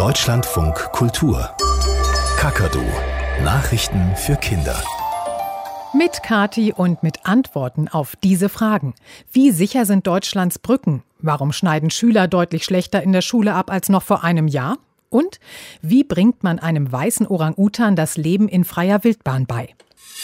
Deutschlandfunk Kultur. Kakadu. Nachrichten für Kinder. Mit Kathi und mit Antworten auf diese Fragen. Wie sicher sind Deutschlands Brücken? Warum schneiden Schüler deutlich schlechter in der Schule ab als noch vor einem Jahr? Und wie bringt man einem weißen Orang-Utan das Leben in freier Wildbahn bei?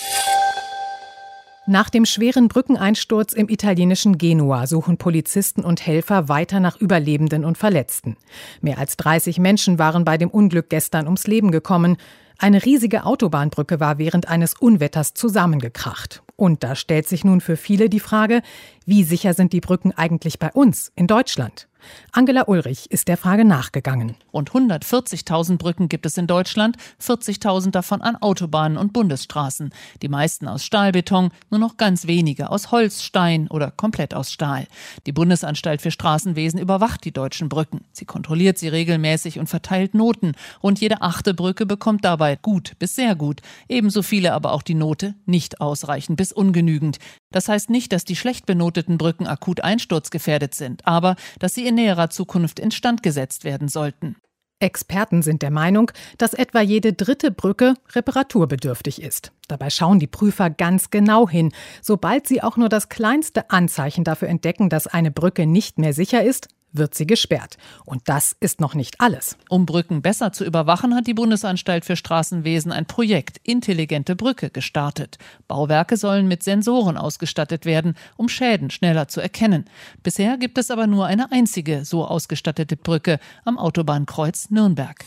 Nach dem schweren Brückeneinsturz im italienischen Genua suchen Polizisten und Helfer weiter nach Überlebenden und Verletzten. Mehr als 30 Menschen waren bei dem Unglück gestern ums Leben gekommen. Eine riesige Autobahnbrücke war während eines Unwetters zusammengekracht. Und da stellt sich nun für viele die Frage, wie sicher sind die Brücken eigentlich bei uns in Deutschland? Angela Ulrich ist der Frage nachgegangen. Rund 140.000 Brücken gibt es in Deutschland, 40.000 davon an Autobahnen und Bundesstraßen. Die meisten aus Stahlbeton, nur noch ganz wenige aus Holz, Stein oder komplett aus Stahl. Die Bundesanstalt für Straßenwesen überwacht die deutschen Brücken. Sie kontrolliert sie regelmäßig und verteilt Noten. Rund jede 8. Brücke bekommt dabei gut bis sehr gut. Ebenso viele aber auch die Note nicht ausreichend bis ungenügend. Das heißt nicht, dass die schlecht benoteten Brücken akut einsturzgefährdet sind, aber dass sie in näherer Zukunft instand gesetzt werden sollten. Experten sind der Meinung, dass etwa jede 3. Brücke reparaturbedürftig ist. Dabei schauen die Prüfer ganz genau hin. Sobald sie auch nur das kleinste Anzeichen dafür entdecken, dass eine Brücke nicht mehr sicher ist, wird sie gesperrt. Und das ist noch nicht alles. Um Brücken besser zu überwachen, hat die Bundesanstalt für Straßenwesen ein Projekt Intelligente Brücke gestartet. Bauwerke sollen mit Sensoren ausgestattet werden, um Schäden schneller zu erkennen. Bisher gibt es aber nur eine einzige so ausgestattete Brücke am Autobahnkreuz Nürnberg.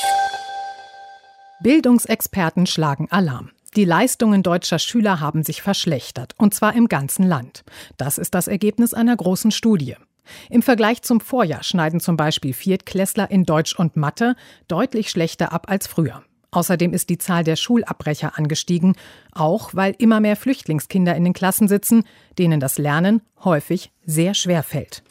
Bildungsexperten schlagen Alarm. Die Leistungen deutscher Schüler haben sich verschlechtert, und zwar im ganzen Land. Das ist das Ergebnis einer großen Studie. Im Vergleich zum Vorjahr schneiden zum Beispiel Viertklässler in Deutsch und Mathe deutlich schlechter ab als früher. Außerdem ist die Zahl der Schulabbrecher angestiegen, auch weil immer mehr Flüchtlingskinder in den Klassen sitzen, denen das Lernen häufig sehr schwer fällt.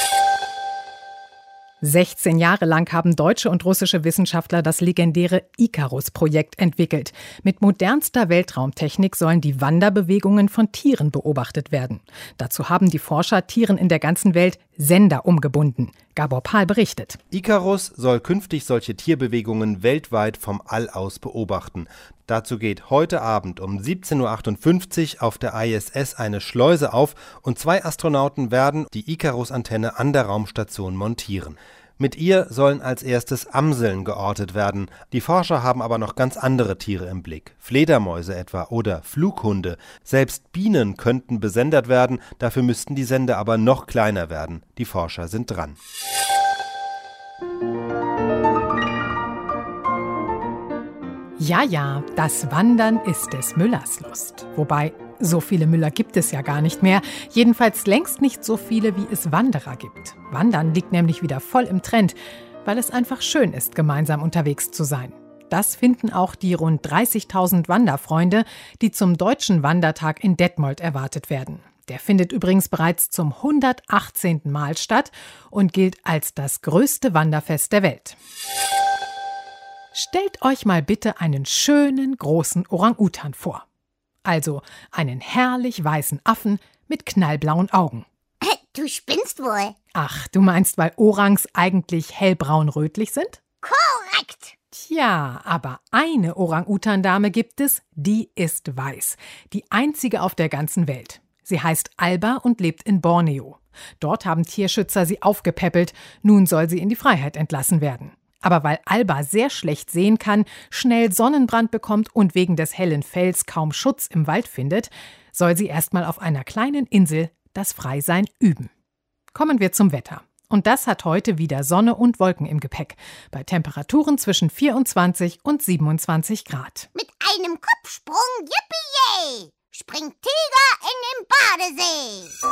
16 Jahre lang haben deutsche und russische Wissenschaftler das legendäre Ikarus-Projekt entwickelt. Mit modernster Weltraumtechnik sollen die Wanderbewegungen von Tieren beobachtet werden. Dazu haben die Forscher Tieren in der ganzen Welt Sender umgebunden. Gabor Pahl berichtet. Ikarus soll künftig solche Tierbewegungen weltweit vom All aus beobachten. Dazu geht heute Abend um 17:58 Uhr auf der ISS eine Schleuse auf und 2 Astronauten werden die Ikarus-Antenne an der Raumstation montieren. Mit ihr sollen als erstes Amseln geortet werden. Die Forscher haben aber noch ganz andere Tiere im Blick. Fledermäuse etwa oder Flughunde. Selbst Bienen könnten besendet werden, dafür müssten die Sender aber noch kleiner werden. Die Forscher sind dran. Ja, das Wandern ist des Müllers Lust. Wobei, so viele Müller gibt es ja gar nicht mehr. Jedenfalls längst nicht so viele, wie es Wanderer gibt. Wandern liegt nämlich wieder voll im Trend, weil es einfach schön ist, gemeinsam unterwegs zu sein. Das finden auch die rund 30.000 Wanderfreunde, die zum Deutschen Wandertag in Detmold erwartet werden. Der findet übrigens bereits zum 118. Mal statt und gilt als das größte Wanderfest der Welt. Stellt euch mal bitte einen schönen, großen Orang-Utan vor. Also einen herrlich weißen Affen mit knallblauen Augen. Du spinnst wohl. Ach, du meinst, weil Orangs eigentlich hellbraun-rötlich sind? Korrekt. Tja, aber eine Orang-Utan-Dame gibt es, die ist weiß. Die einzige auf der ganzen Welt. Sie heißt Alba und lebt in Borneo. Dort haben Tierschützer sie aufgepäppelt. Nun soll sie in die Freiheit entlassen werden. Aber weil Alba sehr schlecht sehen kann, schnell Sonnenbrand bekommt und wegen des hellen Fells kaum Schutz im Wald findet, soll sie erstmal auf einer kleinen Insel das Freisein üben. Kommen wir zum Wetter. Und das hat heute wieder Sonne und Wolken im Gepäck. Bei Temperaturen zwischen 24 und 27 Grad. Mit einem Kopfsprung, yippie-yay, springt Tiger in den Badesee.